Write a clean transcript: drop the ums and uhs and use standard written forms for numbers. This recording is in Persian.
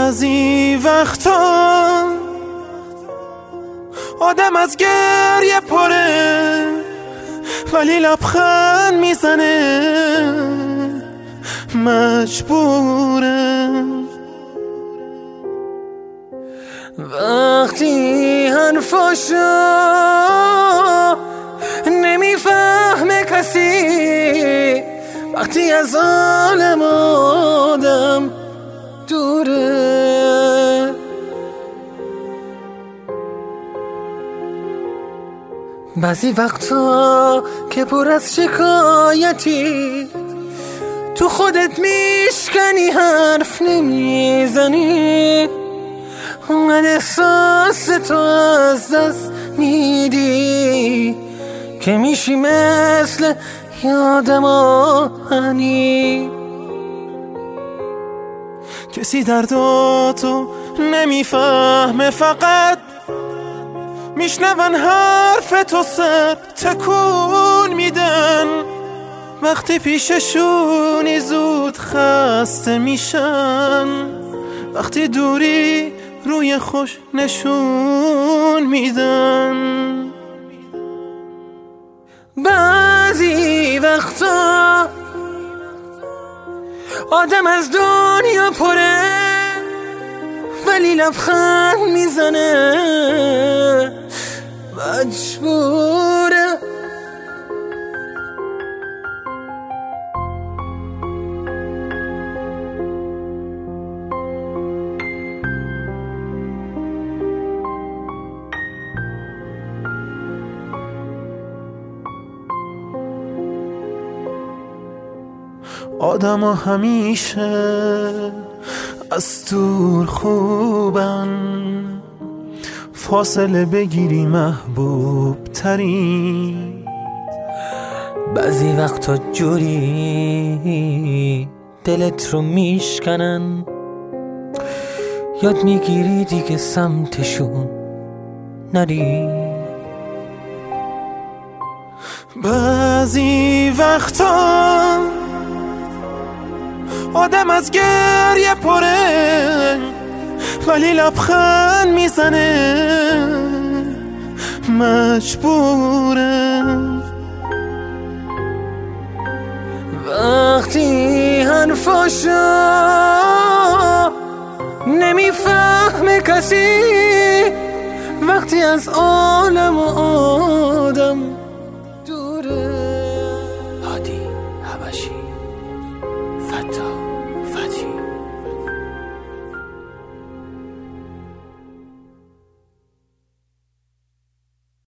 بعضی وقتا آدم از گریه پره ولی لبخند میزنه، مجبوره. وقتی حرفاشو نمیفهمه کسی، وقتی از عالم آدم دوره، بعضی وقتا که پر از شکایتی تو خودت میشکنی، حرف نمیزنی، اونقدر احساس تو از دست میدی که میشی مثل یادم آهنی. کسی درداتو نمیفهمه، فقط میشنون حرف تو، سر تکون میدن. وقتی پیششونی زود خسته میشن، وقتی دوری روی خوش نشون میدن. بعضی وقتا آدم از دنیا پره ولی لبخند میزنه، مجبوره. آدم ها همیشه از دور خوبن، فاصله بگیری محبوب تری. بعضی وقتا جوری دلت رو میشکنن، یاد میگیری دیگه سمتشون نری. بعضی وقتا آدم از گریه پره ولی لبخند میزنه، مجبوره. وقتی حرفاشو نمیفهمه کسی، وقتی از عالم و آدم